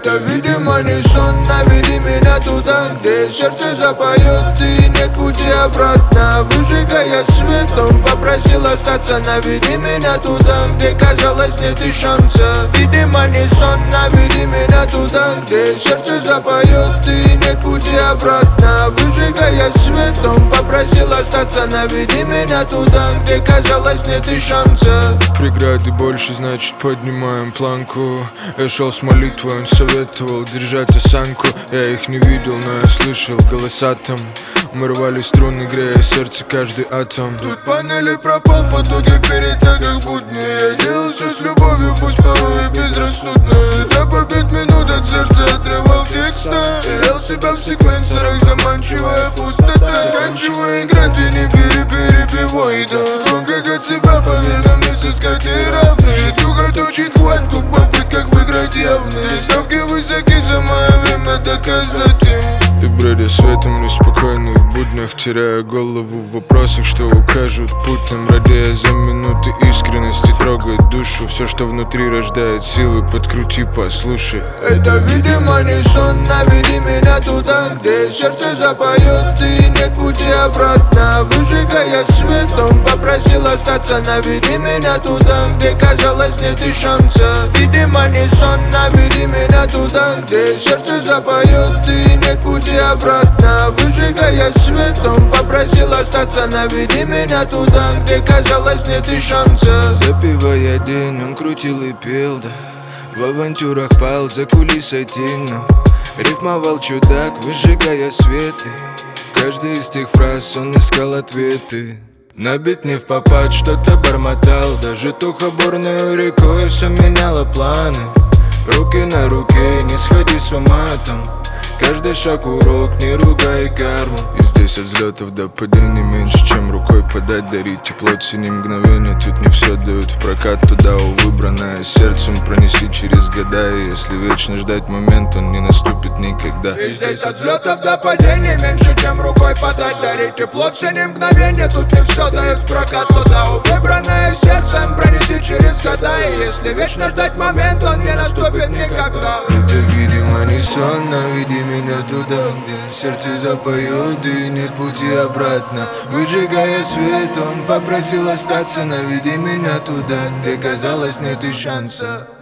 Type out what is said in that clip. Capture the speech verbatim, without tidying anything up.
Это, видимо, не сон, наведи меня туда, где сердце запоет и нет пути обратно. Выжигая свет, он попросил остаться. Наведи меня туда, где казалось нет и шанса. Видимо, не сон, наведи меня туда, где сердце запоет и нет пути обратно. Выжигая свет, он попросил остаться. Наведи меня туда, где казалось нет и шанса. Преграды больше, значит поднимаем планку. Я шел с молитвой, он советовал держать осанку. Я их не видел, но я слышал голоса там. Мы рвали струны, грея сердце каждый атом. Тут панели пропал, потоки перед как будни. Я делал все с любовью, пусть порой и безрассудно. До побед минут от сердца отрывал текста. Терял себя в секвенсорах, заманчивая пустота. Заканчивая играть и не пере-перебивай, да. Громко от себя, поверь, нам не сыскать и равны. Житуха точит хватку в попытках выиграть явные. Ставки высоки, самое время доказать им. И бредя светом неспокойно в буднях, теряя голову в вопросах, что укажут путь нам. Радея за минуты искренности, трогает душу. Все, что внутри рождает силы, подкрути, послушай. Это, видимо, не сон, наведи меня туда, где сердце запоет и нет пути обратно. Выжигая свет, он попросил остаться. Наведи меня туда, где казалось нет и шанса. Видимо, не сон, наведи меня туда, где сердце запоет и нет пути обратно. Выжигая свет, он попросил остаться. Наведи меня туда, где казалось нет и шанса. Запивая день, он крутил и пел, да. В авантюрах пал за кулисой тень. Рифмовал чудак, выжигая светы. В каждой из тех фраз он искал ответы. На бит не в попад, что-то бормотал. Даже туха бурную рекой все меняло планы. Руки на руке, не сходи с ума там. Каждый шаг урок, не ругай карму. И здесь от взлетов до падений меньше, чем рукой подать. Дарить тепло, цени мгновения. Тут не все дают в прокат. Туда, у выбранное сердцем пронеси через года. И если вечно ждать момент, он не наступит никогда. И здесь от взлетов до падений меньше, чем рукой подать. Дарить тепло, цени мгновения. Тут не все дают в прокат. Туда, у выбранное сердцем пронеси через года. И если вечно ждать момент, он не наступит никогда. Это, видимо, не сон, наведи меня туда, где сердце запоет и нет пути обратно. Выжигая свет, он попросил остаться. Наведи меня туда, где казалось нет и шанса.